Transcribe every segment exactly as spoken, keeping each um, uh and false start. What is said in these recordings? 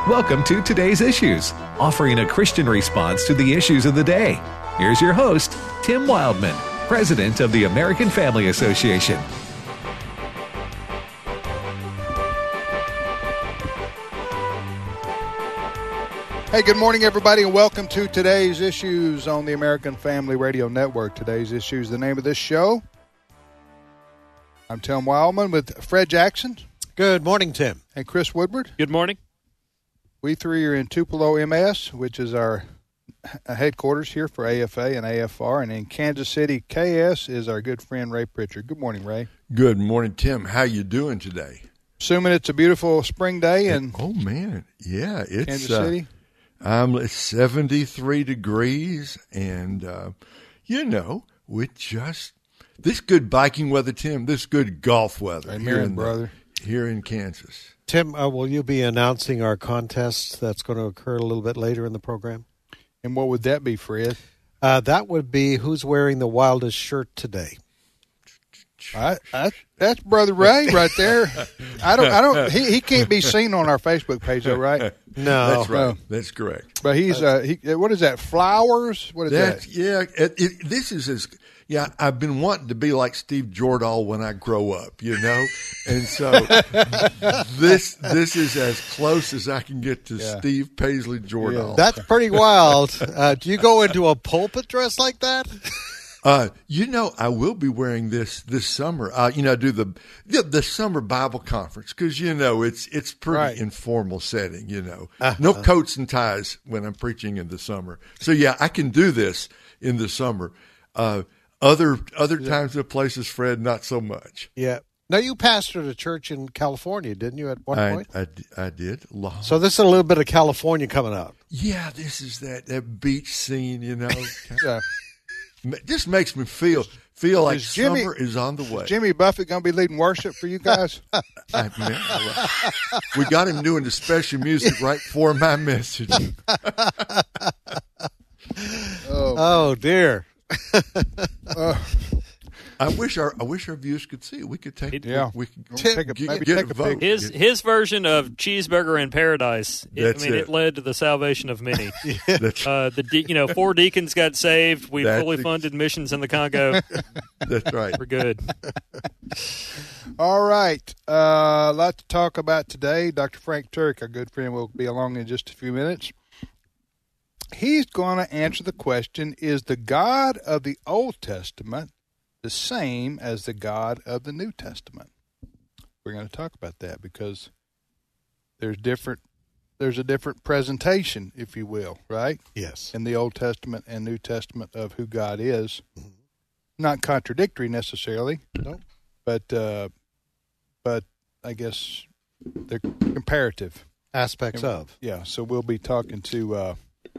Welcome to Today's Issues, offering a Christian response to the issues of the day. Here's your host, Tim Wildman, President of the American Family Association. Hey, good morning, everybody, and welcome to Today's Issues on the American Family Radio Network. Today's Issues, the name of this show. I'm Tim Wildman with Fred Jackson. Good morning, Tim. And Chris Woodward. Good morning. We three are in Tupelo, M S, which is our headquarters here for A F A and A F R. And in Kansas City, K S, is our good friend Ray Pritchard. Good morning, Ray. Good morning, Tim. How you doing today? Assuming it's a beautiful spring day in oh man, yeah, it's Kansas uh, City. Um, it's seventy-three degrees, and uh, you know, with just this good biking weather, Tim, this good golf weather Amen, here in brother. The, here in Kansas. Tim, uh, will you be announcing our contest that's going to occur a little bit later in the program? And what would that be, Fred? Uh, that would be who's wearing the wildest shirt today. I, I, that's Brother Ray right there. I don't. I don't. He, he can't be seen on our Facebook page, though, right? No, That's right. No. That's correct. But he's. Uh, he. What is that? Flowers? What is That's, that? yeah. It, it, this is as yeah. I've been wanting to be like Steve Jordahl when I grow up, you know, and so this this is as close as I can get to Yeah. Steve Paisley Jordahl. that's pretty wild. Uh, do you go into a pulpit dress like that? Uh, you know, I will be wearing this this summer. Uh, you know, do the the, the summer Bible conference because you know it's it's pretty Right. informal setting. You know, Uh-huh. no coats and ties when I'm preaching in the summer. So yeah, I can do this in the summer. Uh, other other times and places, Fred, not so much. Yeah. Now, you pastored a church in California, didn't you, at one I, point? I, I did. Long. So this is a little bit of California coming out. Yeah, this is that that beach scene. You know, Yeah. just makes me feel feel like Is Jimmy- summer is on the way. Jimmy Buffett going to be leading worship for you guys? I mean, we got him doing the special music right for my message. Oh, Oh, dear. I wish our I wish our viewers could see it. We could take Yeah. we, we could take a, get, maybe get take a a vote. pic. His his version of Cheeseburger in Paradise. It, That's I mean, it. it. led to the salvation of many. That's, Uh, the de- you know four deacons got saved. We That's fully ex- funded missions in the Congo. that's right. We're good. All right. Uh, a lot to talk about today. Doctor Frank Turk, our good friend, will be along in just a few minutes. He's going to answer the question, is the God of the Old Testament the same as the God of the New Testament? We're going to talk about that because there's different there's a different presentation, if you will, right? Yes. In the Old Testament and New Testament of who God is. Not contradictory necessarily. No. But uh, but I guess they're comparative. Aspects of. Yeah, so we'll be talking to uh,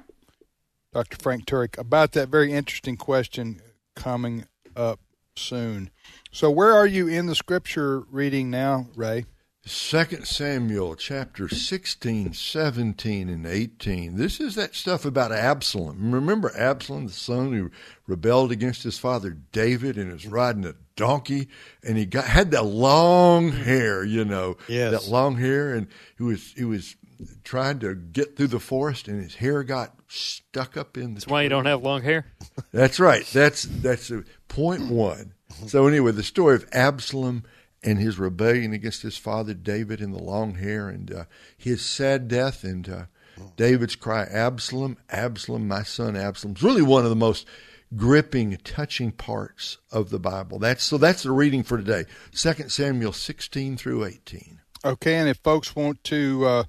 Doctor Frank Turek about that very interesting question coming up soon. So where are you in the scripture reading now, Ray? Second Samuel chapter sixteen, seventeen, and eighteen. This is that stuff about Absalom. Remember Absalom, the son who rebelled against his father David and was riding a donkey, and he got had that long hair, you know, Yes. that long hair, and he was he was trying to get through the forest, and his hair got stuck up in the. That's why you don't have long hair. That's right. That's that's a point one. So anyway, the story of Absalom and his rebellion against his father David and the long hair and uh, his sad death and uh, David's cry, Absalom, Absalom, my son Absalom. It's really one of the most gripping, touching parts of the Bible. That's so that's the reading for today. Second Samuel sixteen through eighteen. Okay, and if folks want to, uh,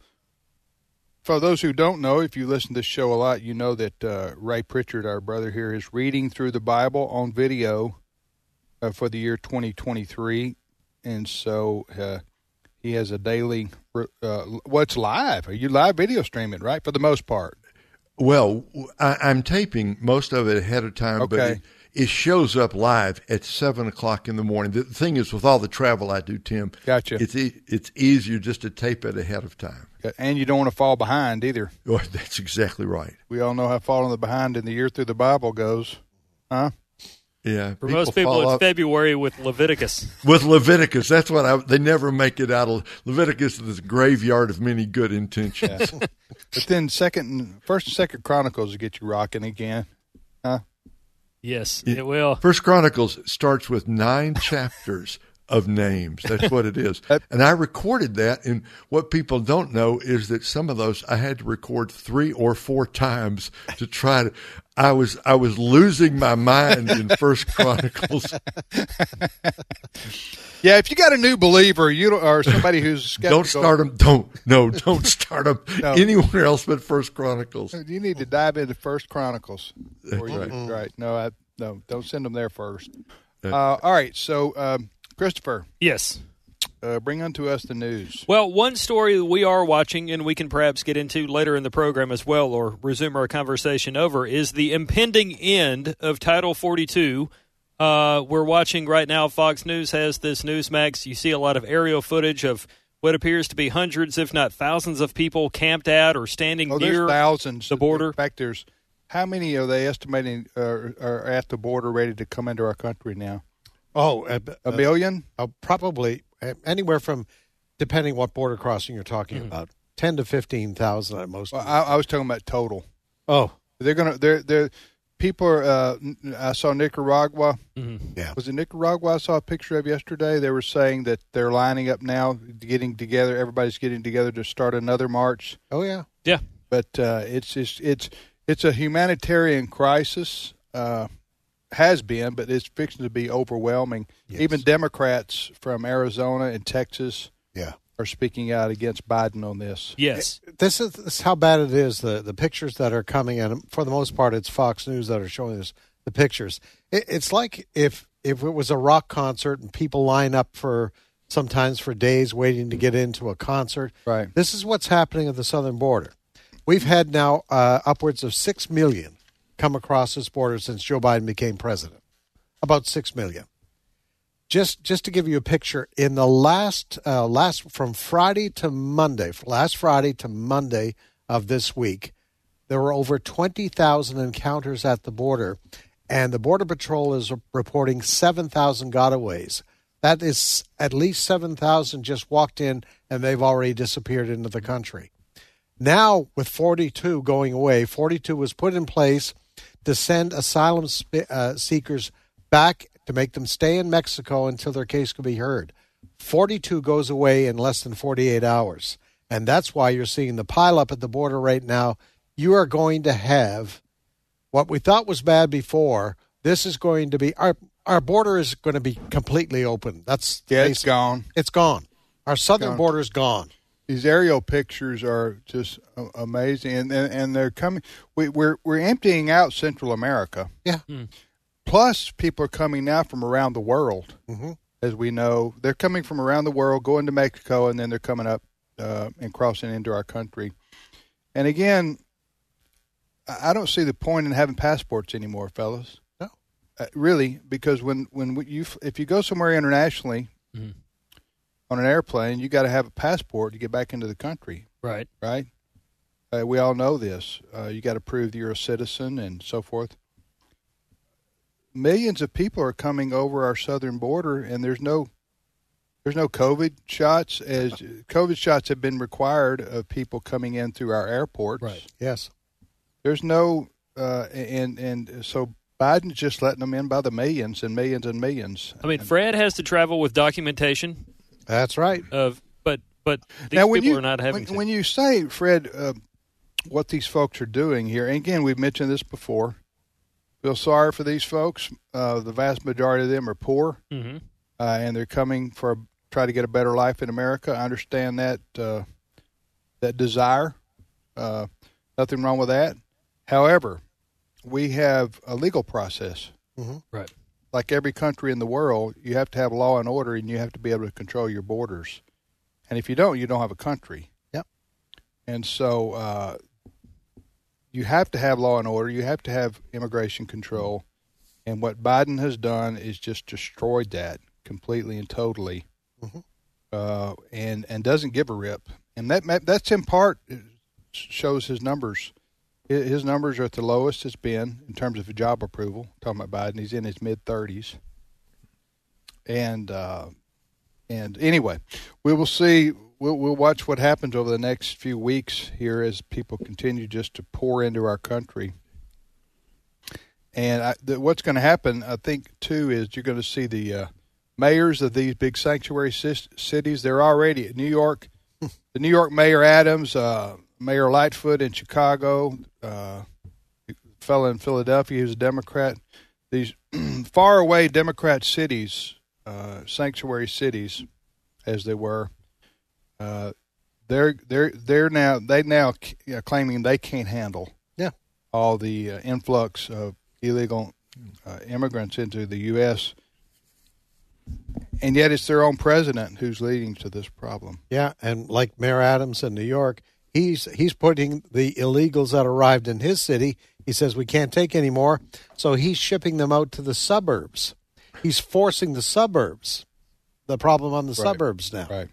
for those who don't know, if you listen to this show a lot, you know that uh, Ray Pritchard, our brother here, is reading through the Bible on video uh, for the year twenty twenty-three. And so uh, he has a daily, uh, what's live? Are you live video streaming, right, for the most part? Well, I, I'm taping most of it ahead of time, but Okay. it, it shows up live at seven o'clock in the morning. The thing is, with all the travel I do, Tim, Gotcha. It's e- it's easier just to tape it ahead of time. And you don't want to fall behind either. Oh, that's exactly right. We all know how falling behind in the year through the Bible goes, huh? Yeah, For most people, fall it's off. February with Leviticus. With Leviticus. That's what I. They never make it out of Leviticus. Is the graveyard of many good intentions. Yeah. But then second, first and second Chronicles will get you rocking again. Huh? Yes, it will. First Chronicles starts with nine chapters of names. That's what it is. And I recorded that. And what people don't know is that some of those I had to record three or four times to try to. I was I was losing my mind in First Chronicles. Yeah, if you got a new believer, you don't, or somebody who's skeptical, Don't start them. Don't no. Don't start them No. anywhere else but First Chronicles. You need to dive into First Chronicles. Before you, That's right. right? No, I, no, don't send them there first. That- Uh, all right. So, um, Christopher, Yes. uh, bring unto us the news. Well, one story that we are watching, and we can perhaps get into later in the program as well, or resume our conversation over, is the impending end of Title forty-two. Uh, we're watching right now. Fox News has this Newsmax. You see a lot of aerial footage of what appears to be hundreds, if not thousands, of people camped at or standing Oh, near there's thousands. the border. In fact, there's how many are they estimating uh, are at the border ready to come into our country now? Oh, uh, A uh, million? uh, probably uh, anywhere from, depending what border crossing you're talking Mm-hmm. about, ten to fifteen thousand at most. Well, I, I was talking about total. oh, They're gonna. They're. They're. People are. Uh, I saw Nicaragua. yeah. Was it Nicaragua I saw a picture of yesterday? They were saying that they're lining up now, getting together. Everybody's getting together to start another march. Oh, yeah. Yeah. But uh, it's it's it's it's a humanitarian crisis. Uh, has been, but it's fixing to be overwhelming. Yes. Even Democrats from Arizona and Texas Yeah. are speaking out against Biden on this. Yes. This is, this is how bad it is. The the pictures that are coming, and for the most part, it's Fox News that are showing us the pictures. It, it's like if if it was a rock concert and people line up for sometimes for days waiting to get into a concert. Right. This is what's happening at the southern border. We've had now uh, upwards of six million come across this border since Joe Biden became president. About six million. Just just to give you a picture, in the last uh, last from Friday to Monday, last Friday to Monday of this week, there were over twenty thousand encounters at the border, and the Border Patrol is reporting seven thousand gotaways. That is at least seven thousand just walked in, and they've already disappeared into the country. Now, with forty-two going away, forty-two was put in place to send asylum sp- uh, seekers back to make them stay in Mexico until their case could be heard. forty-two goes away in less than forty-eight hours. And that's why you're seeing the pileup at the border right now. You are going to have what we thought was bad before. This is going to be, our our border is going to be completely open. That's Yeah, it's basic- gone. It's gone. Our southern Gone. border is gone. These aerial pictures are just uh, amazing, and, and and they're coming. We, we're we're emptying out Central America. Yeah. Plus, people are coming now from around the world. Mhm. As we know, they're coming from around the world, going to Mexico, and then they're coming up uh, and crossing into our country. And again, I I don't see the point in having passports anymore, fellas. No. Uh, really, because when when we- you if you go somewhere internationally Mhm. on an airplane, you got to have a passport to get back into the country. Right. Right? Uh, we all know this. Uh, you got to prove that you're a citizen and so forth. Millions of people are coming over our southern border, and there's no there's no COVID shots. As COVID shots have been required of people coming in through our airports. Right. Yes. There's no uh, and and so Biden's just letting them in by the millions and millions and millions. I mean, Fred has to travel with documentation That's right. of, but but these now, when people you, are not having when, to. when you say, Fred, uh, what these folks are doing here, and again, we've mentioned this before. Feel sorry for these folks. Uh, the vast majority of them are poor, hmm uh, and they're coming for a, try to get a better life in America. I understand that uh, that desire. Uh, nothing wrong with that. However, we have a legal process. Right. Like every country in the world, you have to have law and order, and you have to be able to control your borders. And if you don't, you don't have a country. Yep. And so uh, you have to have law and order. You have to have immigration control. And what Biden has done is just destroyed that completely and totally, Mhm. uh, and and doesn't give a rip. And that that's in part shows his numbers. his numbers are at the lowest it's been in terms of job approval. Talking about Biden, he's in his mid thirties, and uh, and anyway, we will see. We'll we'll watch what happens over the next few weeks here as people continue just to pour into our country. And I, the, what's going to happen, I think, too, is you're going to see the uh, mayors of these big sanctuary c- cities. They're already at New York. The New York Mayor Adams, uh, Mayor Lightfoot in Chicago, uh, fellow in Philadelphia who's a Democrat. These faraway Democrat cities, uh, sanctuary cities, as they were, uh, they're they're they're now they now you know, claiming they can't handle Yeah. all the uh, influx of illegal uh, immigrants into the U S, and yet it's their own president who's leading to this problem. Yeah, and like Mayor Adams in New York, he's he's putting the illegals that arrived in his city. He says we can't take any more, so he's shipping them out to the suburbs. He's forcing the suburbs. The problem on the Right. suburbs now. Right.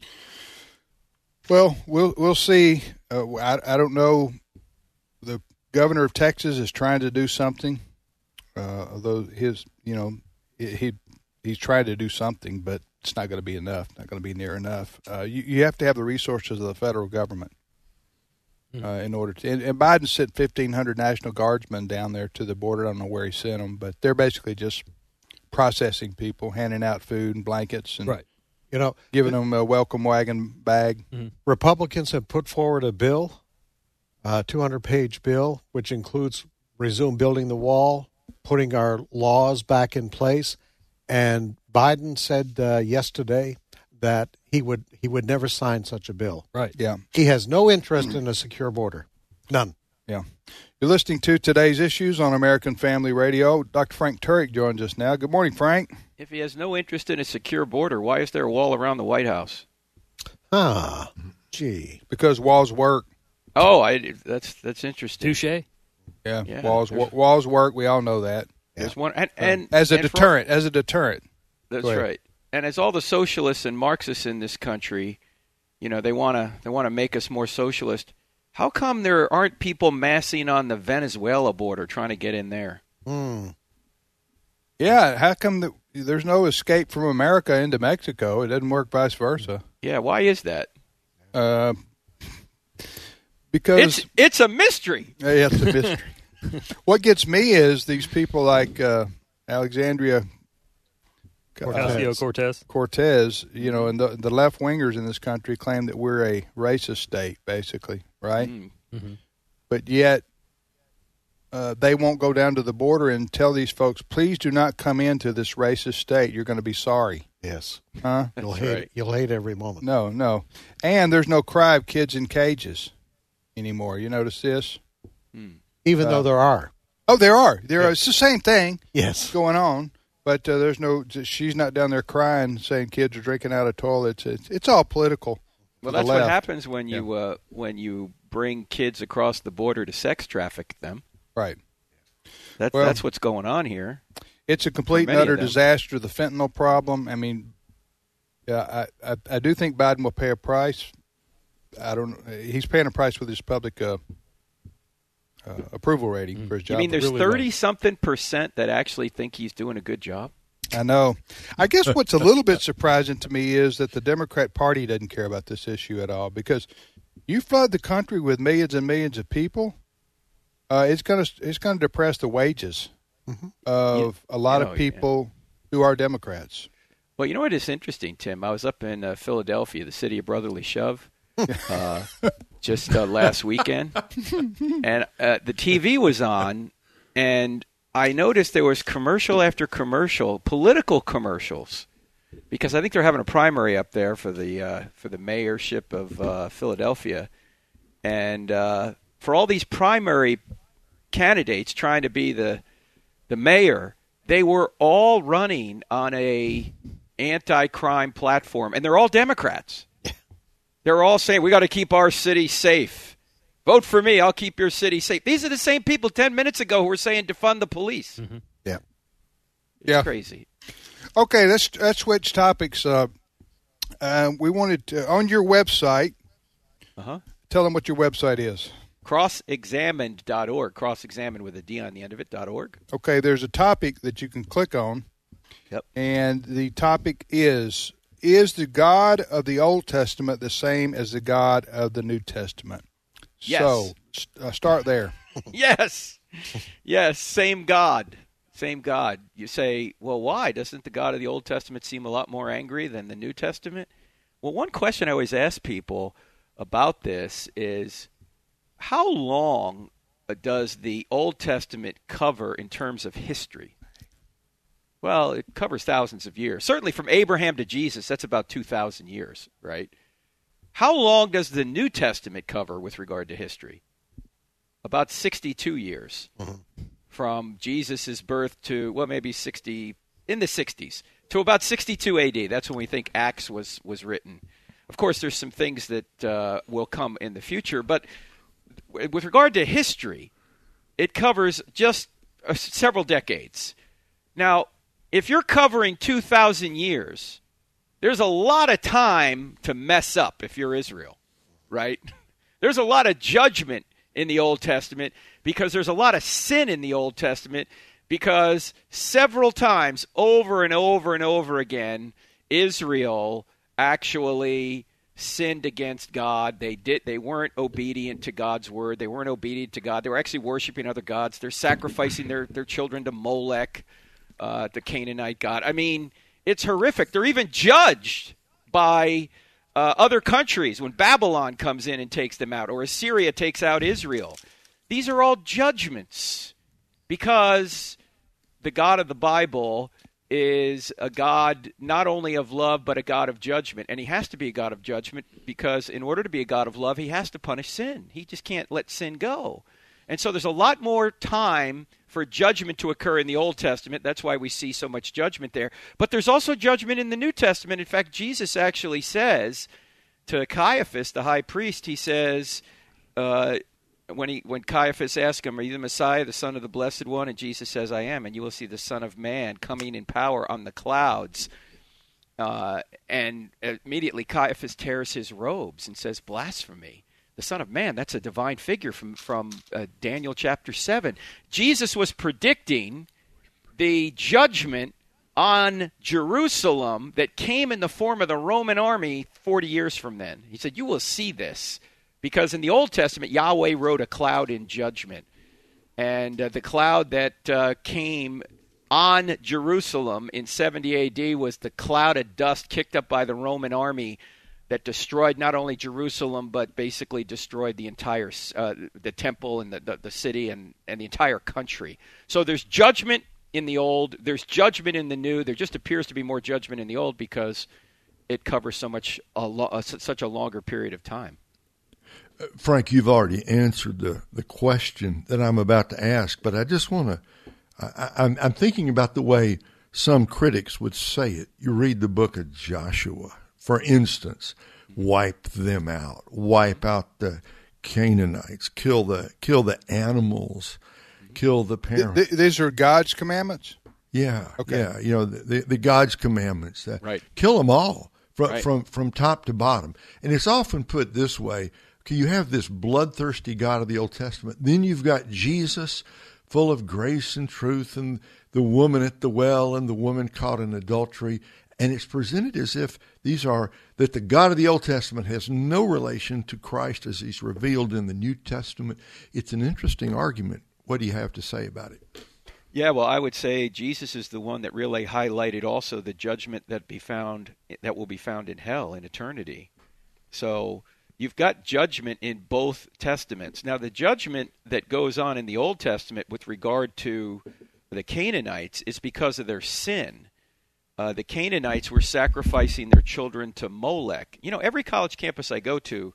Well, we'll we'll see. Uh, I I don't know. The governor of Texas is trying to do something. Uh, although his, you know, he he's trying to do something, but it's not going to be enough. Not going to be near enough. Uh, you you have to have the resources of the federal government uh, in order to. And, and Biden sent fifteen hundred National Guardsmen down there to the border. I don't know where he sent them, but they're basically just processing people, handing out food and blankets, and Right. You know, giving them a welcome wagon bag. Republicans have put forward a bill, a two hundred page bill, which includes resume building the wall, putting our laws back in place. And Biden said uh, yesterday that he would he would never sign such a bill. Right. Yeah, He has no interest in a secure border. None. yeah. You're listening to Today's Issues on American Family Radio. Doctor Frank Turek joins us now. Good morning, Frank. If he has no interest in a secure border, why is there a wall around the White House? Ah, gee. Because walls work. Oh, I, that's that's interesting. Touche. Yeah, Yeah, walls there's- walls work. We all know that. There's one, and, and As a and for- deterrent. As a deterrent. That's Go ahead. right. And as all the socialists and Marxists in this country, you know, they want to they want to make us more socialist. How come there aren't people massing on the Venezuela border trying to get in there? Hmm. Yeah. How come the, there's no escape from America into Mexico? It doesn't work vice versa. Yeah, why is that? Uh, because It's it's a mystery. yeah, it's a mystery. What gets me is these people like uh, Alexandria Ocasio-Cortez. Cortez, you know, and the, the left wingers in this country claim that we're a racist state, basically, right? Mm. But yet uh, they won't go down to the border and tell these folks, please do not come into this racist state. You're going to be sorry. Yes. Huh? You'll That's hate right. it. You'll hate every moment. No, no. And there's no cry of kids in cages anymore. You notice this? Even Uh, though there are. Oh, there are. There are. It's the same thing Yes. going on. But uh, there's no, she's not down there crying, saying kids are drinking out of toilets. It's, it's all political. Well, for the that's what left. happens when you uh, when you bring kids across the border to sex traffic them. Right. That's Well- that's what's going on here. It's a complete For and many utter of them. disaster, the fentanyl problem. I mean, yeah, I, I, I do think Biden will pay a price. I don't. He's paying a price with his public uh, uh, approval rating for his You job. mean there's really thirty something percent that actually think he's doing a good job? I know. I guess what's a little bit surprising to me is that the Democrat Party doesn't care about this issue at all. Because you flood the country with millions and millions of people, uh, it's going to it's going to depress the wages of a lot Oh, of yeah. people who are Democrats. Well, you know what is interesting, Tim? I was up in uh, Philadelphia, the city of brotherly shove, uh, just uh, last weekend, and uh, the T V was on, and I noticed there was commercial after commercial, political commercials, because I think they're having a primary up there for the uh, for the mayorship of uh, Philadelphia, and uh, for all these primary candidates trying to be the the mayor, they were all running on a anti-crime platform, and they're all Democrats. They're all saying, we got to keep our city safe. Vote for me, I'll keep your city safe. These are the same people ten minutes ago who were saying defund the police. Yeah. It's Yeah. crazy. Okay, let's let's switch topics. Uh, uh, we wanted to, on your website. Uh-huh. Tell them what your website is. cross examined dot org, cross-examined with a D on the end of it, .org. Okay, there's a topic that you can click on. Yep. And the topic is, is the God of the Old Testament the same as the God of the New Testament? Yes. So, uh, start there. Yes. Yes, same God. Same God. You say, well, why? Doesn't the God of the Old Testament seem a lot more angry than the New Testament? Well, one question I always ask people about this is, how long does the Old Testament cover in terms of history? Well, it covers thousands of years. Certainly from Abraham to Jesus, that's about two thousand years, right? How long does the New Testament cover with regard to history? About sixty-two years. Mm-hmm. From Jesus' birth to, well, maybe sixty, in the sixties, to about sixty-two A D. That's when we think Acts was, was written. Of course, there's some things that uh, will come in the future, but with regard to history, it covers just uh, several decades. Now, if you're covering two thousand years, there's a lot of time to mess up if you're Israel, right? There's a lot of judgment in the Old Testament because there's a lot of sin in the Old Testament because several times over and over and over again, Israel actually sinned against God. They did. They weren't obedient to God's word. They weren't obedient to God. They were actually worshiping other gods. They're sacrificing their, their children to Molech, uh, the Canaanite god. I mean, it's horrific. They're even judged by uh, other countries when Babylon comes in and takes them out, or Assyria takes out Israel. These are all judgments because the God of the Bible is a God not only of love, but a God of judgment. And he has to be a God of judgment because in order to be a God of love, he has to punish sin. He just can't let sin go. And so there's a lot more time for judgment to occur in the Old Testament. That's why we see so much judgment there. But there's also judgment in the New Testament. In fact, Jesus actually says to Caiaphas, the high priest, he says, uh, when he when Caiaphas asks him, are you the Messiah, the Son of the Blessed One? And Jesus says, I am. And you will see the Son of Man coming in power on the clouds. Uh, and immediately Caiaphas tears his robes and says, blasphemy. The Son of Man, that's a divine figure from, from uh, Daniel chapter seven. Jesus was predicting the judgment on Jerusalem that came in the form of the Roman army forty years from then. He said, you will see this. Because in the Old Testament, Yahweh rode a cloud in judgment. And uh, the cloud that uh, came on Jerusalem in seventy A D was the cloud of dust kicked up by the Roman army that destroyed not only Jerusalem, but basically destroyed the entire uh, the temple and the, the, the city and, and the entire country. So there's judgment in the Old. There's judgment in the New. There just appears to be more judgment in the Old because it covers so much a lo- uh, such a longer period of time. Uh, Frank, you've already answered the, the question that I'm about to ask, but I just want to – I'm, I'm thinking about the way some critics would say it. You read the book of Joshua. For instance, wipe them out, wipe out the Canaanites, kill the kill the animals, kill the parents. Th- th- these are God's commandments? Yeah, okay. yeah. You know, the, the, the God's commandments. That right. Kill them all from, right. from from top to bottom. And it's often put this way. Okay, you have this bloodthirsty God of the Old Testament. Then you've got Jesus, full of grace and truth, and the woman at the well and the woman caught in adultery. And it's presented as if these are, that the God of the Old Testament has no relation to Christ as he's revealed in the New Testament. It's an interesting argument. What do you have to say about it? Yeah, well, I would say Jesus is the one that really highlighted also the judgment that be found that will be found in hell in eternity. So you've got judgment in both testaments. Now, the judgment that goes on in the Old Testament with regard to the Canaanites is because of their sin. Uh, the Canaanites were sacrificing their children to Molech. You know, every college campus I go to,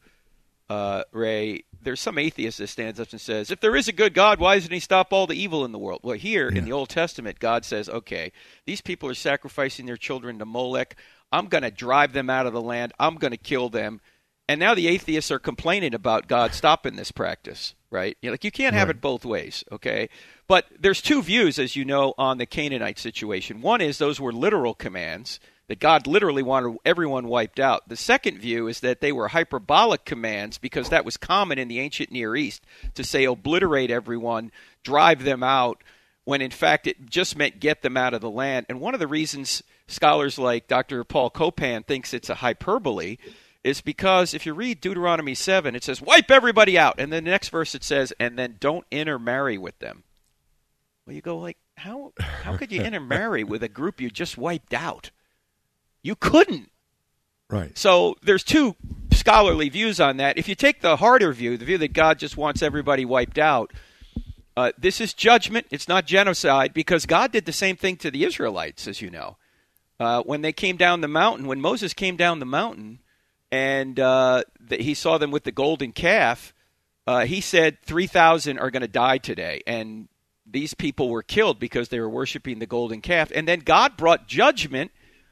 uh, Ray, there's some atheist that stands up and says, if there is a good God, why doesn't he stop all the evil in the world? Well, here yeah. in the Old Testament, God says, okay, these people are sacrificing their children to Molech. I'm going to drive them out of the land. I'm going to kill them. And now the atheists are complaining about God stopping this practice, right? You know, like you can't have right. it both ways, okay? But there's two views, as you know, on the Canaanite situation. One is those were literal commands. that God literally wanted everyone wiped out. The second view is that they were hyperbolic commands because that was common in the ancient Near East to say obliterate everyone, drive them out, when in fact it just meant get them out of the land. And one of the reasons scholars like Doctor Paul Copan thinks it's a hyperbole is because if you read Deuteronomy seven, it says, wipe everybody out. And then the next verse it says, and then don't intermarry with them. Well, you go like, how how could you intermarry with a group you just wiped out? You couldn't. Right. So there's two scholarly views on that. If you take the harder view, the view that God just wants everybody wiped out, uh, this is judgment. It's not genocide because God did the same thing to the Israelites, as you know. Uh, when they came down the mountain, when Moses came down the mountain and uh, the, he saw them with the golden calf, uh, he said three thousand are going to die today. And these people were killed because they were worshiping the golden calf. And then God brought judgment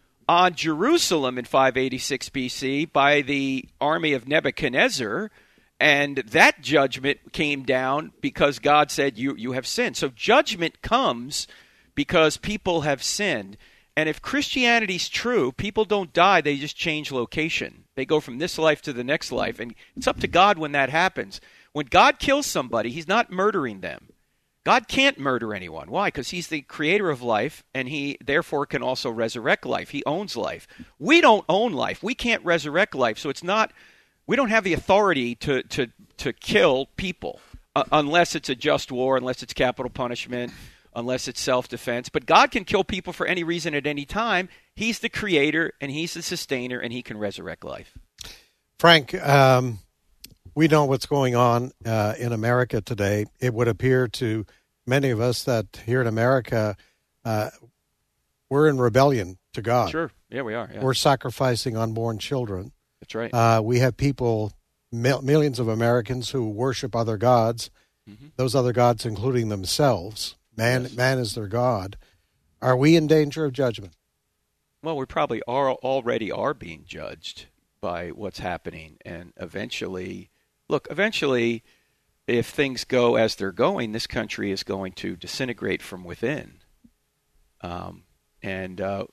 on Jerusalem in five eighty-six B C by the army of Nebuchadnezzar, and that judgment came down because God said, you, you have sinned. So judgment comes because people have sinned. And if Christianity's true, people don't die, they just change location. They go from this life to the next life, and it's up to God when that happens. When God kills somebody, he's not murdering them. God can't murder anyone. Why? Because he's the creator of life, and he therefore can also resurrect life. He owns life. We don't own life. We can't resurrect life, so it's not. We don't have the authority to to to kill people uh, unless it's a just war, unless it's capital punishment, unless it's self-defense. But God can kill people for any reason at any time. He's the creator, and he's the sustainer, and he can resurrect life. Frank, um, we know what's going on uh, in America today. It would appear to many of us that here in America, uh, we're in rebellion to God. Sure. Yeah, we are. Yeah. We're sacrificing unborn children. That's right. Uh, we have people, mil- millions of Americans who worship other gods, mm-hmm. those other gods including themselves. Man, yes. man is their God. Are we in danger of judgment? Well, we probably are already are being judged by what's happening, and eventually... Look, eventually, if things go as they're going, this country is going to disintegrate from within. Um, and uh,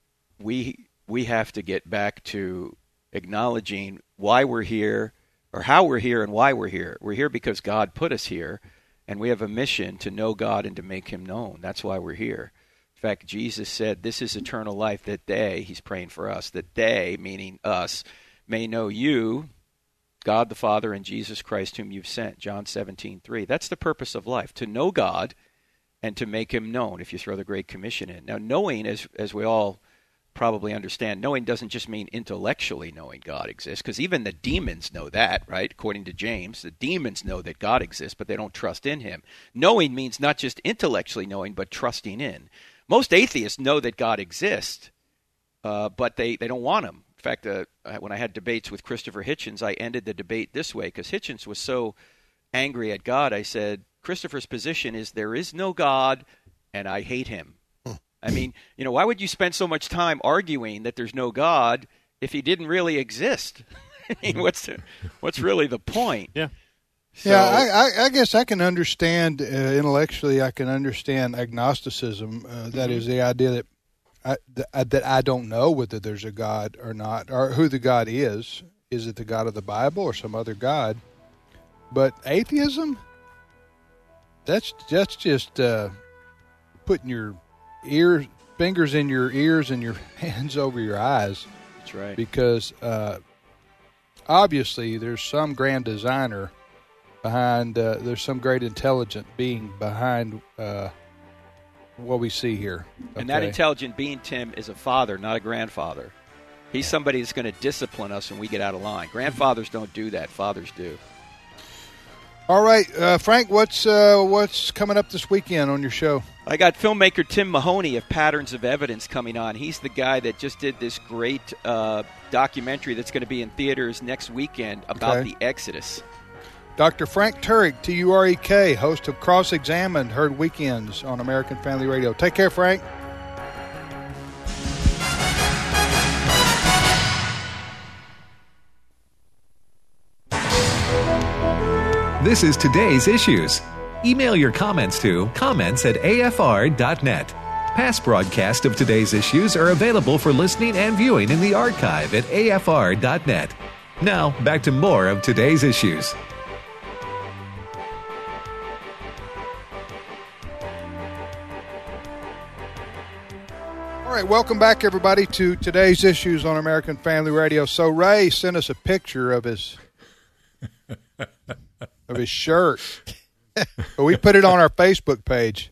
we we have to get back to acknowledging why we're here, or how we're here and why we're here. We're here because God put us here, and we have a mission to know God and to make him known. That's why we're here. In fact, Jesus said, this is eternal life, that they, he's praying for us, that they, meaning us, may know you, God the Father, and Jesus Christ whom you've sent, John seventeen three. That's the purpose of life, to know God and to make him known, if you throw the Great Commission in. Now, knowing, as as we all probably understand, knowing doesn't just mean intellectually knowing God exists, because even the demons know that, right? According to James, the demons know that God exists, but they don't trust in him. Knowing means not just intellectually knowing, but trusting in. Most atheists know that God exists, uh, but they, they don't want him. In fact, uh, when I had debates with Christopher Hitchens, I ended the debate this way, because Hitchens was so angry at God. I said, Christopher's position is there is no God, and I hate him. I mean, you know, why would you spend so much time arguing that there's no God if he didn't really exist? I mean, what's the, what's really the point? Yeah. So, yeah, I, I, I guess I can understand uh, intellectually. I can understand agnosticism. Uh, that mm-hmm. is the idea that I, th- that I don't know whether there's a God or not, or who the God is. Is it the God of the Bible or some other God? But atheism, that's that's just uh, putting your ears, fingers in your ears and your hands over your eyes. That's right. Because uh, obviously there's some grand designer behind, uh, there's some great intelligent being behind uh, what we see here. Okay? And that intelligent being, Tim, is a father, not a grandfather. He's somebody that's going to discipline us when we get out of line. Grandfathers don't do that. Fathers do. All right, uh, Frank, what's uh, what's coming up this weekend on your show? I got filmmaker Tim Mahoney of Patterns of Evidence coming on. He's the guy that just did this great uh, documentary that's going to be in theaters next weekend about okay. the Exodus. Doctor Frank Turek, T U R E K, host of Cross Examined, heard weekends on American Family Radio. Take care, Frank. This is Today's Issues. Email your comments to comments at a f r dot net. Past broadcasts of today's issues are available for listening and viewing in the archive at A F R dot net. Now, back to more of today's issues. All right, welcome back, everybody, to today's issues on American Family Radio. So Ray sent us a picture of his of his shirt. But we put it on our Facebook page.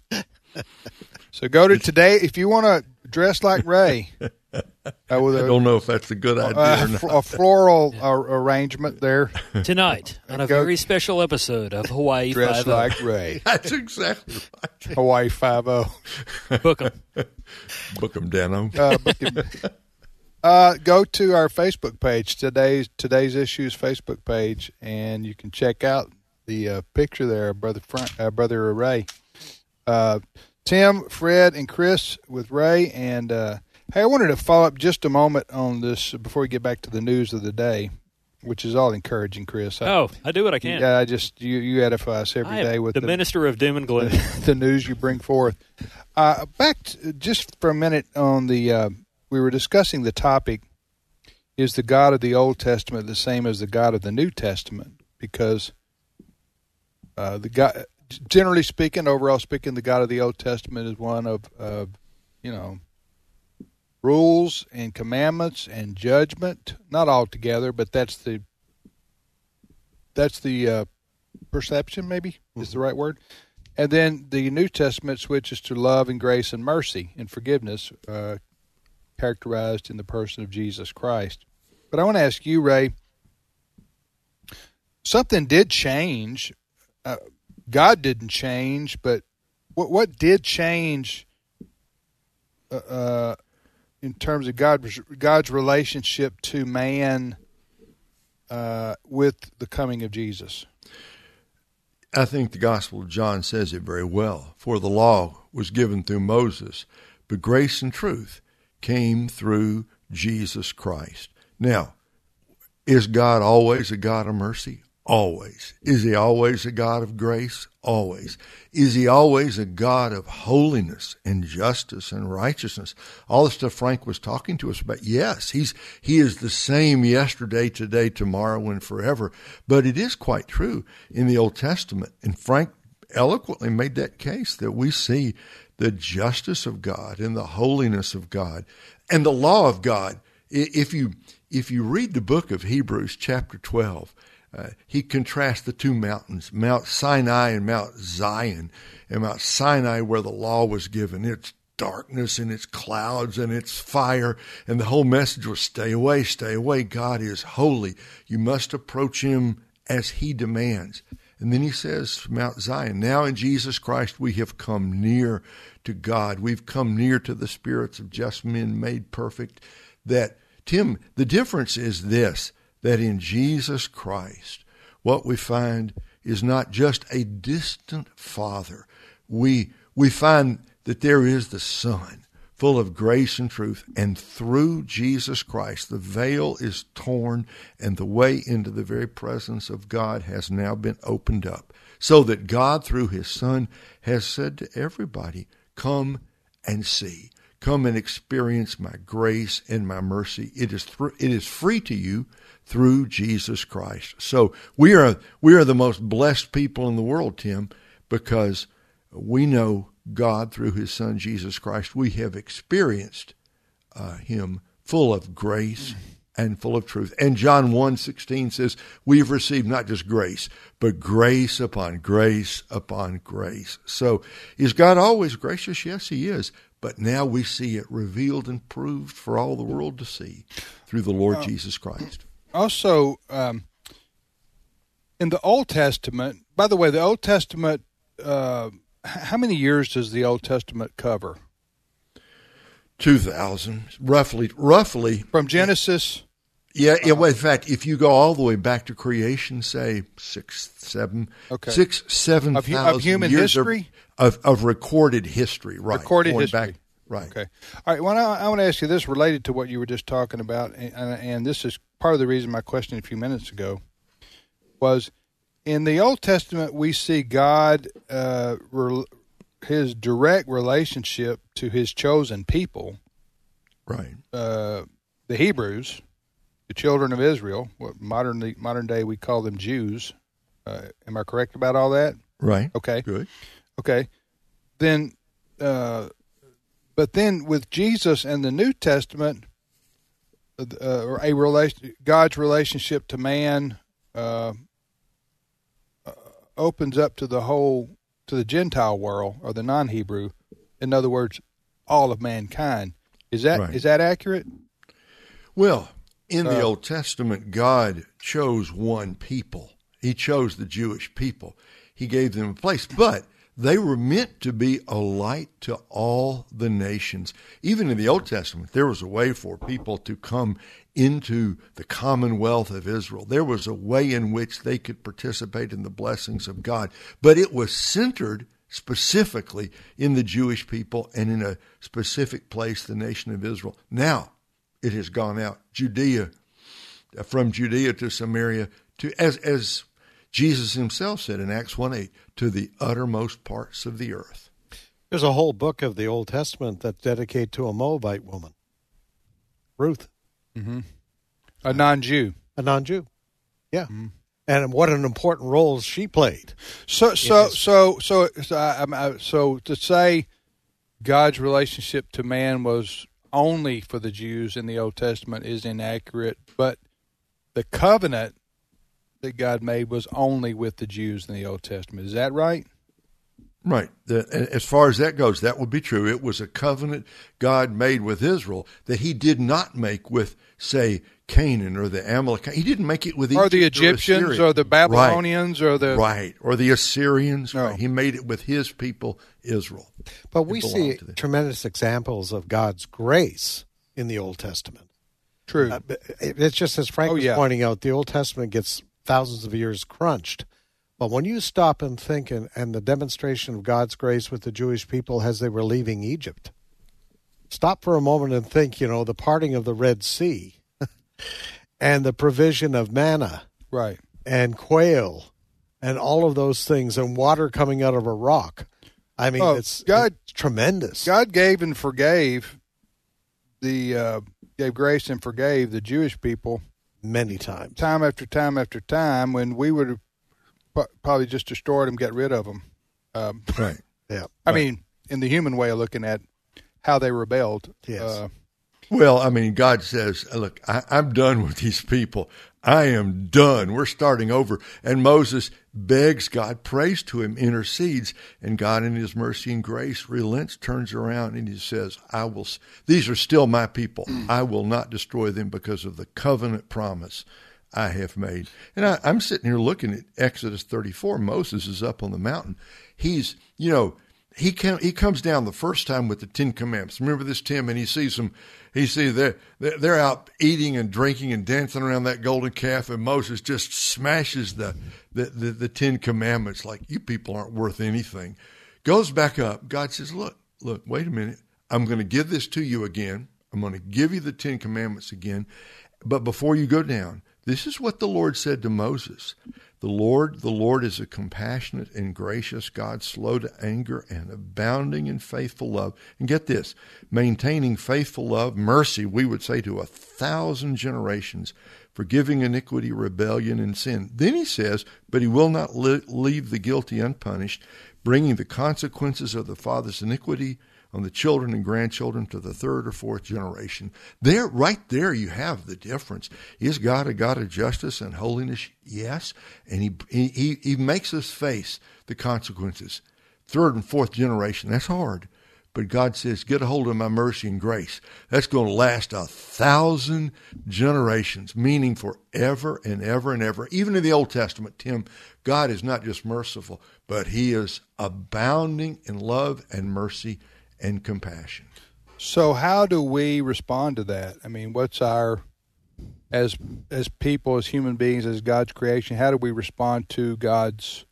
So go to today if you want to dress like Ray. Uh, with a, I don't know if that's a good idea uh, or not. a floral uh, arrangement there. Tonight on a Go- very special episode of Hawaii Dress Five O. like Ray. That's exactly right. Hawaii Five-O. Book 'em. Book 'em, Dano. Uh, book it. Uh, go to our Facebook page, today's today's issues Facebook page, and you can check out the uh, picture there of Brother Frank, uh, Brother Ray. Uh, Tim, Fred, and Chris with Ray. And uh, hey, I wanted to follow up just a moment on this before we get back to the news of the day, which is all encouraging, Chris. I, Oh, I do what I can. Yeah, I just you you edify us every I am day with the, the, minister of doom and gloom. the news you bring forth. Uh, back to, just for a minute on the, uh, we were discussing the topic, is the God of the Old Testament the same as the God of the New Testament? Because uh, the God, generally speaking, overall speaking, the God of the Old Testament is one of, of you know, rules and commandments and judgment. Not all together, but that's the that's the uh, perception. Maybe is the right word. And then the New Testament switches to love and grace and mercy and forgiveness, uh, characterized in the person of Jesus Christ. But I want to ask you, Ray, something did change. Uh, God didn't change, but what what did change uh, uh, in terms of God, God's relationship to man uh, with the coming of Jesus? I think the Gospel of John says it very well. For the law was given through Moses, but grace and truth came through Jesus Christ. Now, is God always a God of mercy? Always. Is he always a God of grace? Always. Is he always a God of holiness and justice and righteousness? All the stuff Frank was talking to us about. Yes, he's he is the same yesterday, today, tomorrow, and forever. But it is quite true in the Old Testament. And Frank eloquently made that case that we see the justice of God and the holiness of God and the law of God. If you if you read the book of Hebrews, chapter twelve, Uh, he contrasts the two mountains, Mount Sinai and Mount Zion. And Mount Sinai, where the law was given, it's darkness and it's clouds and it's fire. And the whole message was stay away, stay away. God is holy. You must approach him as he demands. And then he says, Mount Zion, now in Jesus Christ we have come near to God. We've come near to the spirits of just men made perfect. That, Tim, the difference is this, that in Jesus Christ, what we find is not just a distant Father. We we find that there is the Son, full of grace and truth, and through Jesus Christ, the veil is torn, and the way into the very presence of God has now been opened up, so that God, through his Son, has said to everybody, come and see. Come and experience my grace and my mercy. It is th- it is free to you through Jesus Christ. So we are we are the most blessed people in the world, Tim, because we know God through his Son, Jesus Christ. We have experienced uh, him full of grace and full of truth. And John one sixteen says, we've received not just grace, but grace upon grace upon grace. So is God always gracious? Yes, he is. But now we see it revealed and proved for all the world to see through the Lord uh, Jesus Christ. Also, um, in the Old Testament, by the way, the Old Testament, uh, how many years does the Old Testament cover? two thousand, roughly. roughly. From Genesis? Yeah, yeah, well, in fact, if you go all the way back to creation, say six, seven, okay. six, seven of, thousand of human years history? Of, of, of recorded history, right. Recorded history. Back, right. Okay. All right, well, I, I want to ask you this related to what you were just talking about, and, and this is part of the reason my question a few minutes ago was, in the Old Testament, we see God uh, re- his direct relationship to his chosen people, Right. uh, the Hebrews, the children of Israel. What modern modern day we call them Jews. Uh, am I correct about all that? Right. Okay. Good. Okay. Then, uh, but then with Jesus and the New Testament, uh, a relation, God's relationship to man uh, uh, opens up to the whole, to the Gentile world or the non-Hebrew. In other words, all of mankind. Is that Right. is that accurate? Well, in the Uh, Old Testament, God chose one people. He chose the Jewish people. He gave them a place, but they were meant to be a light to all the nations. Even in the Old Testament, there was a way for people to come into the commonwealth of Israel. There was a way in which they could participate in the blessings of God, but it was centered specifically in the Jewish people and in a specific place, the nation of Israel. Now it has gone out, Judea, from Judea to Samaria, to as as Jesus himself said in Acts one eight, to the uttermost parts of the earth. There's a whole book of the Old Testament that's dedicated to a Moabite woman, Ruth, A non-Jew. a non-Jew. Yeah. And what an important role she played. So so Yes. so so so, I, I, so to say God's relationship to man was only for the Jews in the Old Testament is inaccurate, but the covenant that God made was only with the Jews in the Old Testament. Is that right? Right. The, as far as that goes, that would be true. It was a covenant God made with Israel that he did not make with, say, Canaan or the Amalekites. He didn't make it with Or the Egypt Egyptians Assyria. or the Babylonians or the Right. Or the Assyrians. No. Right. He made it with his people, Israel. But we It see belonged to them. tremendous examples of God's grace in the Old Testament. True. Uh, but it- It's just as Frank Oh, was yeah. pointing out, the Old Testament gets thousands of years crunched. But when you stop and think, and, and the demonstration of God's grace with the Jewish people as they were leaving Egypt, stop for a moment and think, you know, the parting of the Red Sea and the provision of manna Right. and quail and all of those things and water coming out of a rock. I mean, Oh, it's, God- it's tremendous. God gave and forgave the uh, gave grace and forgave the Jewish people Many times. time after time after time when we would have pro- probably just destroyed them, get rid of them. Um, Right. Yeah. I mean, in the human way of looking at how they rebelled. Yes. Uh, Well, I mean, God says, look, I, I'm done with these people. I am done. We're starting over. And Moses begs God, prays to him, intercedes, and God in his mercy and grace relents, turns around, and he says, I will, these are still my people. I will not destroy them because of the covenant promise I have made. And I, I'm sitting here looking at Exodus thirty-four. Moses is up on the mountain. He's, you know, he can, he comes down the first time with the Ten Commandments. Remember this, Tim? And he sees them. He sees they're they're out eating and drinking and dancing around that golden calf, and Moses just smashes the the, the, the Ten Commandments like, you people aren't worth anything. Goes back up. God says, look, look, wait a minute. I'm going to give this to you again. I'm going to give you the Ten Commandments again. But before you go down, this is what the Lord said to Moses. The Lord, the Lord is a compassionate and gracious God, slow to anger and abounding in faithful love. And get this, maintaining faithful love, mercy, we would say, to a thousand generations, forgiving iniquity, rebellion, and sin. Then he says, but he will not li- leave the guilty unpunished, bringing the consequences of the father's iniquity on the children and grandchildren to the third or fourth generation. There, right there, you have the difference. Is God a God of justice and holiness? Yes. And he, he, he makes us face the consequences. Third and fourth generation, that's hard. But God says, get a hold of my mercy and grace. That's going to last a thousand generations, meaning forever and ever and ever. Even in the Old Testament, Tim, God is not just merciful, but he is abounding in love and mercy and compassion. so how do we respond to that? I mean, what's our, as as people, as human beings, as God's creation, how do we respond to God's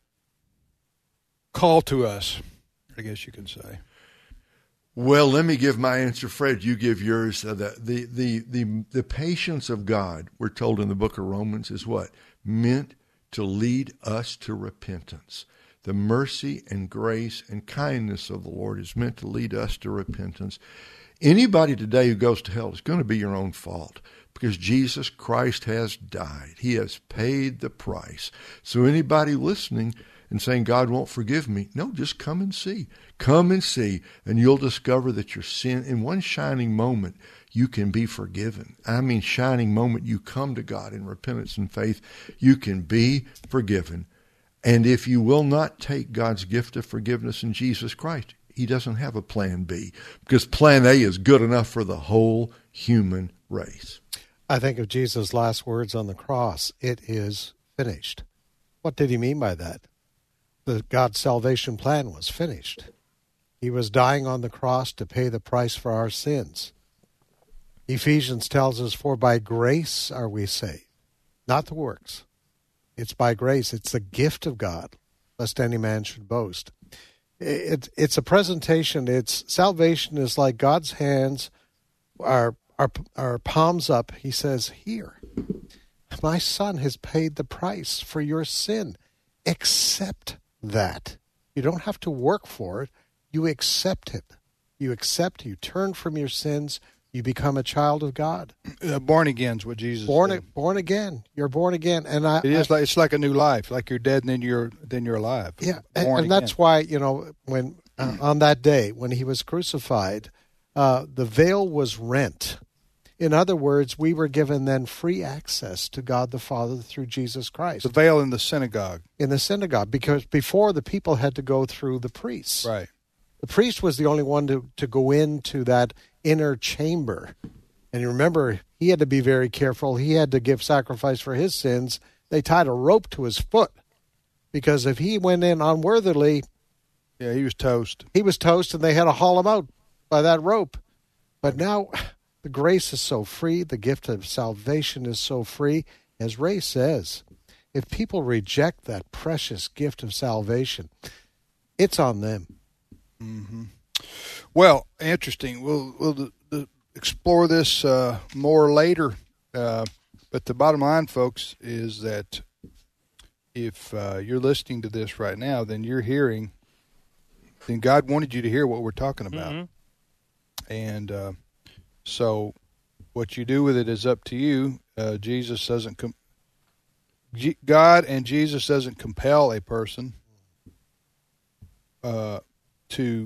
call to us, I guess you can say? Well, let me give my answer, Fred. You give yours. Uh, the, the, the, the, the patience of God, we're told in the book of Romans, is what? Meant to lead us to repentance. The mercy and grace and kindness of the Lord is meant to lead us to repentance. Anybody today who goes to hell is going to be your own fault, because Jesus Christ has died. He has paid the price. So anybody listening and saying, God won't forgive me, no, just come and see. Come and see, and you'll discover that your sin, in one shining moment, you can be forgiven. I mean, shining moment, you come to God in repentance and faith, you can be forgiven. And if you will not take God's gift of forgiveness in Jesus Christ, He doesn't have a plan B, because plan A is good enough for the whole human race. I think of Jesus' last words on the cross, it is finished. What did He mean by that? The God's salvation plan was finished. He was dying on the cross to pay the price for our sins. Ephesians tells us, for by grace are we saved, not the works. It's by grace. It's the gift of God, lest any man should boast. It, it's a presentation. It's salvation is like God's hands, our, our, our palms up. He says, here, my Son has paid the price for your sin. Accept that. You don't have to work for it. You accept it. You accept, you turn from your sins, you become a child of God. Uh, born again is what Jesus born, said. Born again. You're born again. And I, it is I, like it's like a new life. Like you're dead and then you're then you're alive. Yeah, born and, and that's why, you know, when uh, on that day when He was crucified, uh, the veil was rent. In other words, we were given then free access to God the Father through Jesus Christ. The veil in the synagogue. In the synagogue, because before the people had to go through the priests. Right. The priest was the only one to, to go into that inner chamber. And you remember, he had to be very careful. He had to give sacrifice for his sins. They tied a rope to his foot, because if he went in unworthily, yeah, he was toast. He was toast, and they had to haul him out by that rope. But now the grace is so free. The gift of salvation is so free. As Ray says, if people reject that precious gift of salvation, it's on them. Mm-hmm. Well, interesting. We'll we'll uh, explore this uh, more later. Uh, but the bottom line, folks, is that if uh, you're listening to this right now, then you're hearing, then God wanted you to hear what we're talking about. Mm-hmm. And uh, so what you do with it is up to you. Uh, Jesus doesn't, com- G- God and Jesus doesn't compel a person uh, to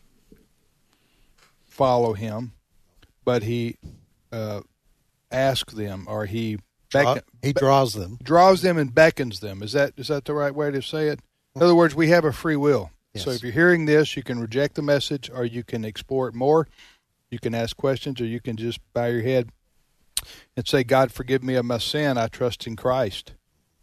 follow Him, but He uh, asks them, or He beckon, He draws them, draws them, and beckons them. Is that is that the right way to say it? In other words, we have a free will. Yes. So if you're hearing this, you can reject the message, or you can explore it more. You can ask questions, or you can just bow your head and say, "God, forgive me of my sin. I trust in Christ,"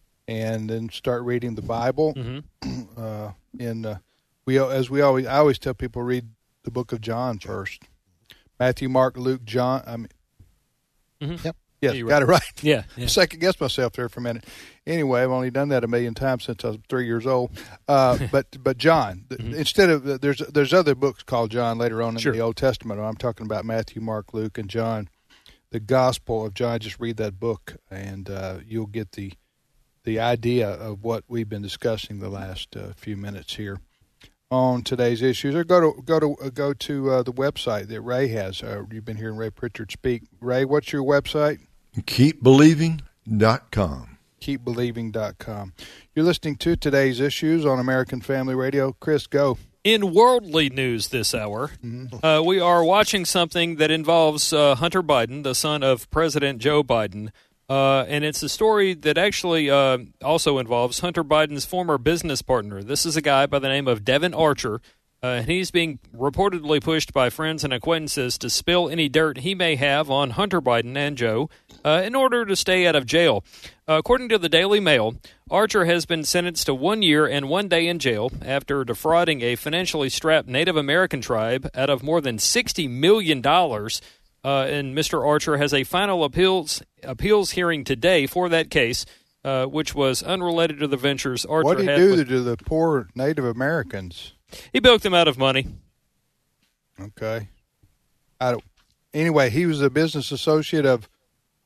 and then start reading the Bible. Mm-hmm. Uh, in uh, we as we always I always tell people, read the book of John first. Matthew, Mark, Luke, John. I mean, mm-hmm. Yep. Yes, yeah, got right. it right. Yeah, yeah. Second guess myself there for a minute. Anyway, I've only done that a million times since I was three years old. Uh, but but John, mm-hmm. instead of there's there's other books called John later on in sure. the Old Testament. I'm talking about Matthew, Mark, Luke, and John. The Gospel of John. Just read that book, and uh, you'll get the the idea of what we've been discussing the last uh, few minutes here on today's issues. Or go to go to uh, go to uh, the website that Ray has. Uh, you've been hearing Ray Pritchard speak. Ray, what's your website? keep believing dot com. keep believing dot com. You're listening to today's issues on American Family Radio. Chris, go. In worldly news this hour, mm-hmm. uh, we are watching something that involves uh, Hunter Biden, the son of President Joe Biden. Uh, and it's a story that actually uh, also involves Hunter Biden's former business partner. This is a guy by the name of Devin Archer. Uh, and he's being reportedly pushed by friends and acquaintances to spill any dirt he may have on Hunter Biden and Joe uh, in order to stay out of jail. Uh, according to the Daily Mail, Archer has been sentenced to one year and one day in jail after defrauding a financially strapped Native American tribe out of more than sixty million dollars. Uh, and Mister Archer has a final appeals appeals hearing today for that case, uh, which was unrelated to the ventures Archer what did he had do with- to the poor Native Americans? He bilked them out of money. Okay. I don't, anyway, he was a business associate of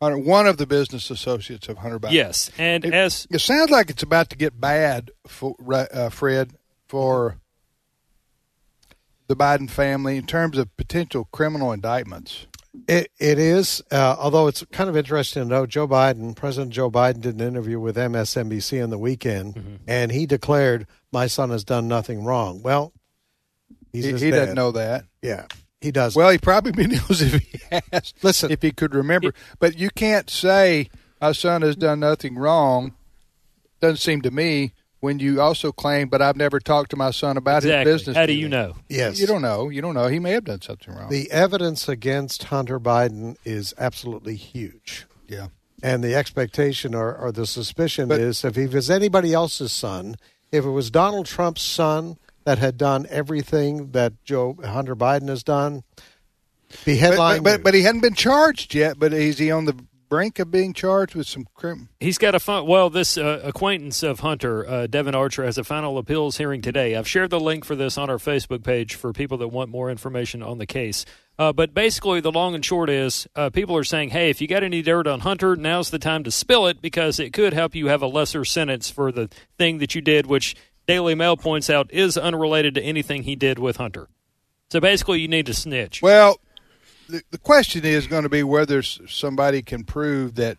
Hunter, one of the business associates of Hunter Biden. Yes, and it, as it sounds like it's about to get bad, for, uh, Fred, for the Biden family in terms of potential criminal indictments. It, it is, uh, although it's kind of interesting to know, Joe Biden, President Joe Biden did an interview with M S N B C on the weekend, mm-hmm. and he declared, my son has done nothing wrong. Well, he's he, he doesn't know that. Yeah, he does. Well, he probably knows if he has, Listen, if he could remember. It, but you can't say, my son has done nothing wrong, doesn't seem to me, when you also claim, but I've never talked to my son about exactly. his business. How do you know? Yes. You don't know. You don't know. He may have done something wrong. The evidence against Hunter Biden is absolutely huge. Yeah. And the expectation or, or the suspicion but, is if it was anybody else's son, if it was Donald Trump's son that had done everything that Joe Hunter Biden has done, be headline. But, but, but he hadn't been charged yet, but is he on the brink of being charged with some crime? He's got a fun. Well, this uh, acquaintance of Hunter, uh, Devin Archer, has a final appeals hearing today. I've shared the link for this on our Facebook page for people that want more information on the case. Uh, but basically, the long and short is uh, people are saying, hey, if you got any dirt on Hunter, now's the time to spill it because it could help you have a lesser sentence for the thing that you did, which Daily Mail points out is unrelated to anything he did with Hunter. So basically, you need to snitch. Well, the, the question is going to be whether somebody can prove that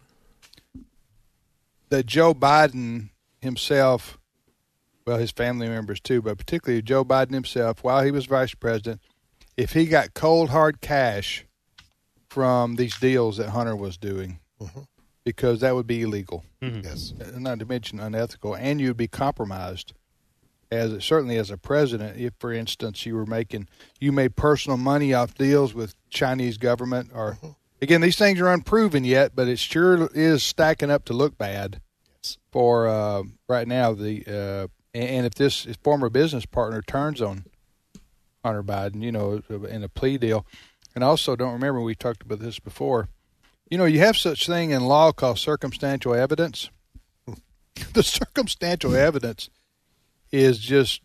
that Joe Biden himself, well, his family members too, but particularly Joe Biden himself, while he was vice president, if he got cold, hard cash from these deals that Hunter was doing, mm-hmm. because that would be illegal. Mm-hmm. Yes. Not to mention unethical, and you'd be compromised. As certainly as a president, if, for instance, you were making, you made personal money off deals with Chinese government, or mm-hmm. again, these things are unproven yet, but it sure is stacking up to look bad yes. for uh, right now. The uh, and if this former business partner turns on Hunter Biden, you know, in a plea deal, and also don't remember we talked about this before. You know, you have such thing in law called circumstantial evidence. The circumstantial evidence is just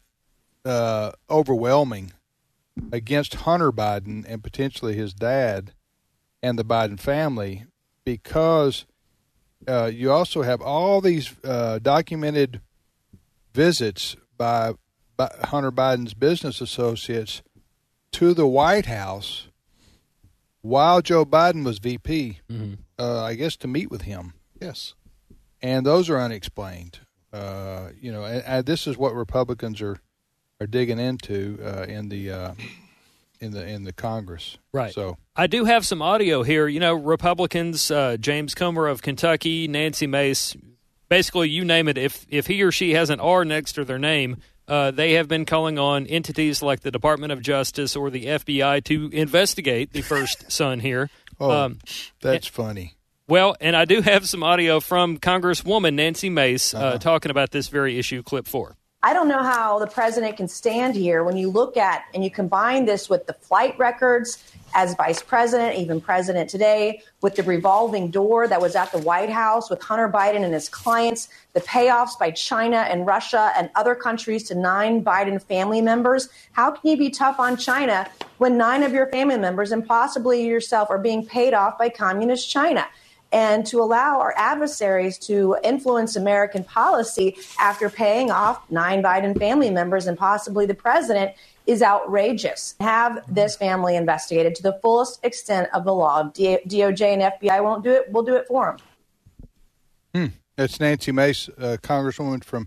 uh, overwhelming against Hunter Biden and potentially his dad and the Biden family, because uh, you also have all these uh, documented visits by, by Hunter Biden's business associates to the White House while Joe Biden was V P, mm-hmm. uh, I guess to meet with him. Yes. And those are unexplained. Uh, you know, and, and this is what Republicans are are digging into uh, in the uh, in the in the Congress. Right. So I do have some audio here. You know, Republicans, uh, James Comer of Kentucky, Nancy Mace, basically you name it. If if he or she has an R next to their name, uh, they have been calling on entities like the Department of Justice or the F B I to investigate the first son here. Oh, um, that's and, funny. Well, and I do have some audio from Congresswoman Nancy Mace uh, uh-huh. talking about this very issue, clip four. I don't know how the president can stand here when you look at and you combine this with the flight records as vice president, even president today, with the revolving door that was at the White House with Hunter Biden and his clients, the payoffs by China and Russia and other countries to nine Biden family members. How can you be tough on China when nine of your family members and possibly yourself are being paid off by communist China? And to allow our adversaries to influence American policy after paying off nine Biden family members and possibly the president is outrageous. Have this family investigated to the fullest extent of the law. D- DOJ and F B I won't do it. We'll do it for them. Hmm. That's Nancy Mace, uh, Congresswoman from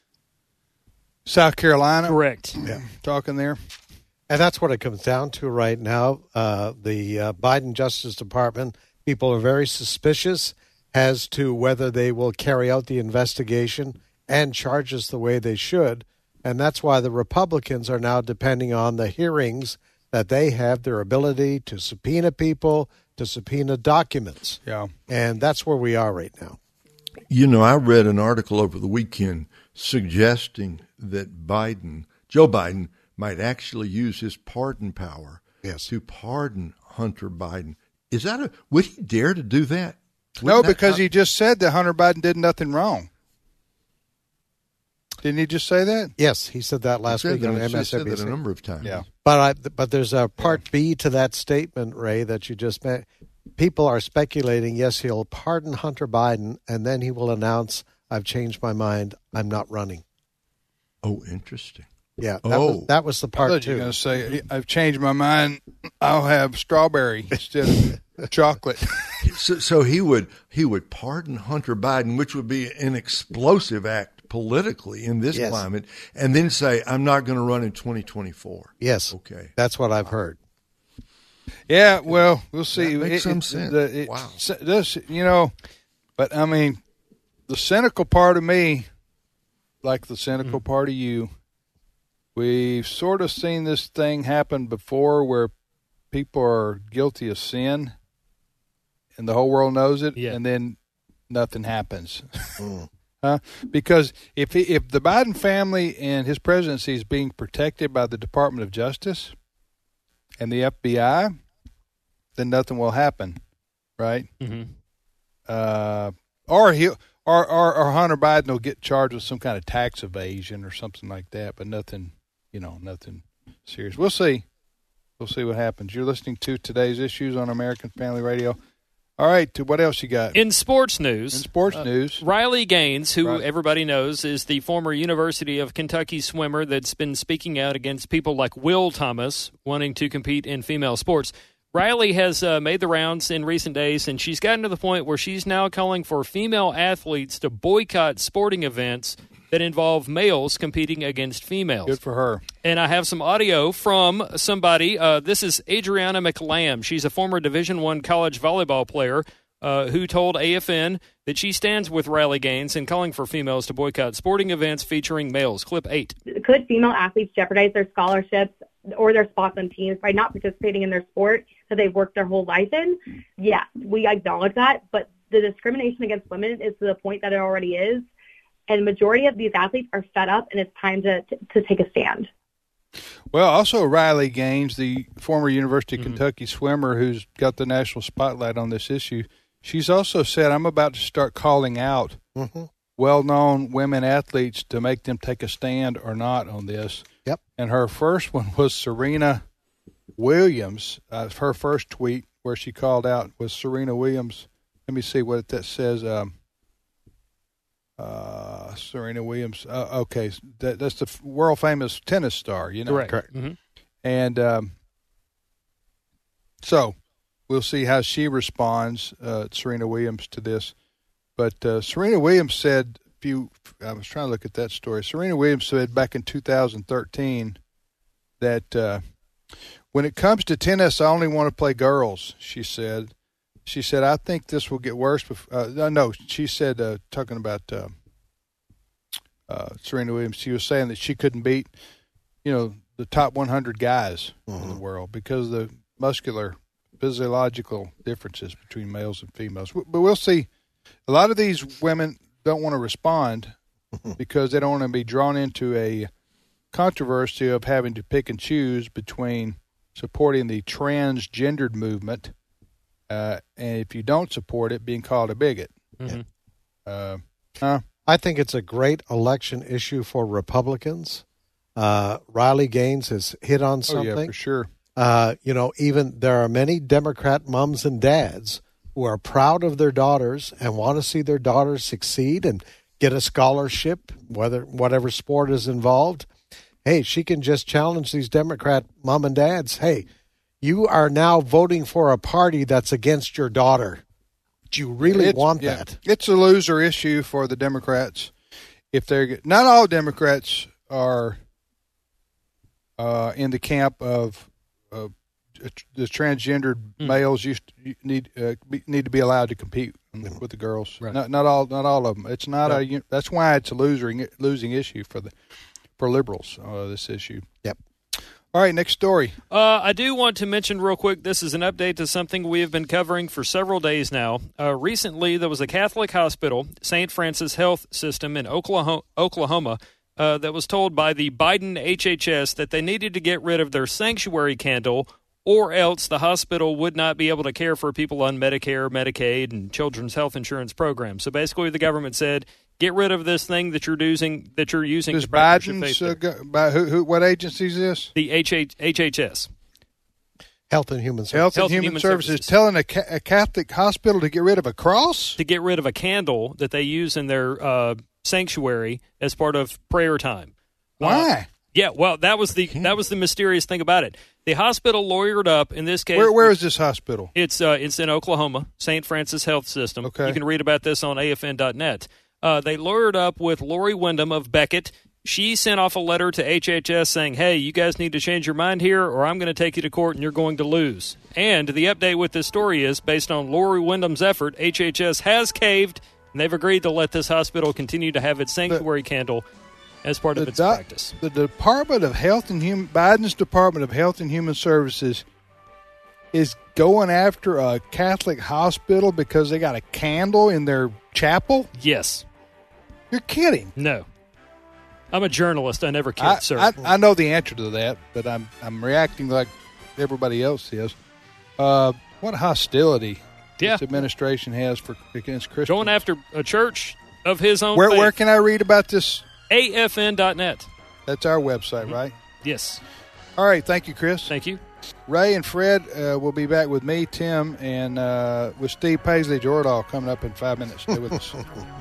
South Carolina. Correct. Yeah, talking there. And that's what it comes down to right now. Uh, the uh, Biden Justice Department, people are very suspicious as to whether they will carry out the investigation and charges the way they should. And that's why the Republicans are now depending on the hearings that they have, their ability to subpoena people, to subpoena documents. Yeah. And that's where we are right now. You know, I read an article over the weekend suggesting that Biden, Joe Biden, might actually use his pardon power yes. to pardon Hunter Biden. Is that a, would he dare to do that? Wouldn't no, that, because uh, he just said that Hunter Biden did nothing wrong. Didn't he just say that? Yes, he said that last said week that, on he M S N B C. said that a number of times. Yeah. But I, but there's a part yeah. B to that statement, Ray, that you just met. people are speculating, yes, he'll pardon Hunter Biden, and then he will announce, I've changed my mind, I'm not running. Oh, interesting. Yeah, that, Oh. was, that was the I part thought you were two. going to say, I've changed my mind. I'll have strawberry instead of chocolate. So, so he would he would pardon Hunter Biden, which would be an explosive act politically in this Yes. climate, and then say, I'm not going to run in twenty twenty-four. Yes, Okay. that's what I've heard. Yeah, well, we'll see. That makes It- some it- sense. the- it- Wow. s- This, you know, but I mean, the cynical part of me, like the cynical Mm-hmm. part of you, we've sort of seen this thing happen before where people are guilty of sin and the whole world knows it, Yeah. and then nothing happens. Huh? Because if he, if the Biden family and his presidency is being protected by the Department of Justice and the F B I, then nothing will happen, right? Mm-hmm. Uh, or he or, or or Hunter Biden will get charged with some kind of tax evasion or something like that, but nothing, you know, nothing serious. We'll see. We'll see what happens. You're listening to Today's Issues on American Family Radio. All right, to what else you got? In sports news, In sports uh, news, Riley Gaines, who Right. everybody knows is the former University of Kentucky swimmer that's been speaking out against people like Will Thomas wanting to compete in female sports. Riley has uh, made the rounds in recent days, and she's gotten to the point where she's now calling for female athletes to boycott sporting events that involve males competing against females. good for her. And I have some audio from somebody. Uh, this is Adriana McLamb. She's a former Division One college volleyball player uh, who told A F N that she stands with Riley Gaines in calling for females to boycott sporting events featuring males. Clip eight. Could female athletes jeopardize their scholarships or their spots on teams by not participating in their sport that they've worked their whole life in? Yes, we acknowledge that, but the discrimination against women is to the point that it already is. And the majority of these athletes are fed up, and it's time to, to, to take a stand. Well, also Riley Gaines, the former University of Mm-hmm. Kentucky swimmer who's got the national spotlight on this issue, she's also said, I'm about to start calling out Mm-hmm. well-known women athletes to make them take a stand or not on this. Yep. And her first one was Serena Williams. Uh, her first tweet where she called out was Serena Williams. Let me see what that says. Um, uh, Serena Williams. Uh, okay, that, that's the world famous tennis star. You know, Correct. Mm-hmm. and um, so we'll see how she responds, uh, Serena Williams, to this. But uh, Serena Williams said a few. I was trying to look at that story. Serena Williams said back in two thousand thirteen that uh, when it comes to tennis, I only want to play girls. She said. She said, I think this will get worse. Bef- uh, no, she said, uh, talking about uh, uh, Serena Williams, she was saying that she couldn't beat, you know, the top one hundred guys in the world because of the muscular, physiological differences between males and females. But we'll see. A lot of these women don't want to respond because they don't want to be drawn into a controversy of having to pick and choose between supporting the transgendered movement Uh, and if you don't support it, being called a bigot. Mm-hmm. Uh, huh? I think it's a great election issue for Republicans. Uh, Riley Gaines has hit on Oh, something. yeah, for sure. Uh, you know, even there are many Democrat moms and dads who are proud of their daughters and want to see their daughters succeed and get a scholarship, whether whatever sport is involved. Hey, she can just challenge these Democrat mom and dads. Hey, you are now voting for a party that's against your daughter. Do you really It's- want yeah, that? It's a loser issue for the Democrats. If they're not all Democrats are uh, in the camp of uh, the transgendered Mm. males used to, need uh, be, need to be allowed to compete with the girls. Right. Not not all not all of them. It's not Yeah. a. That's why it's a losing losing issue for the for liberals. Uh, this issue. Yep. All right, next story. Uh, I do want to mention real quick, this is an update to something we have been covering for several days now. Uh, recently, there was a Catholic hospital, Saint Francis Health System in Oklahoma, Oklahoma uh, that was told by the Biden H H S that they needed to get rid of their sanctuary candle or else the hospital would not be able to care for people on Medicare, Medicaid, and children's health insurance programs. So basically, the government said, get rid of this thing that you're using that you're using Does to practice your Biden's faith uh, there. go, by who, who? What agency is this? The H H S. Health and Human Services. Health and Health and Human, Human Services, Services. telling a, ca- a Catholic hospital to get rid of a cross? To get rid of a candle that they use in their uh, sanctuary as part of prayer time. Why? Uh, yeah, well, that was the that was the mysterious thing about it. The hospital lawyered up in this case. Where Where is this hospital? It's uh, it's in Oklahoma, Saint Francis Health System. Okay. You can read about this on A F N dot net. Uh, they lawyered up with Lori Wyndham of Beckett. She sent off a letter to H H S saying, hey, you guys need to change your mind here or I'm going to take you to court and you're going to lose. And the update with this story is, based on Lori Wyndham's effort, H H S has caved and they've agreed to let this hospital continue to have its sanctuary but candle as part of its doc- practice. The Department of Health and Human Biden's Department of Health and Human Services is going after a Catholic hospital because they got a candle in their chapel? Yes. You're kidding. No. I'm a journalist. I never kid, I, sir. I, I know the answer to that, but I'm I'm reacting like everybody else is. Uh, what hostility Yeah. this administration has for against Christians. Going after a church of his own Where faith. where can I read about this? A F N dot net. That's our website, right? Yes. All right. Thank you, Chris. Thank you. Ray and Fred uh, will be back with me, Tim, and uh, with Steve Paisley Jordahl coming up in five minutes. Stay with us.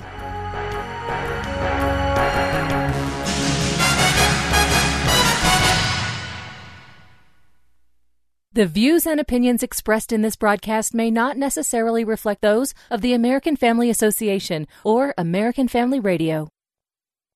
The views and opinions expressed in this broadcast may not necessarily reflect those of the American Family Association or American Family Radio.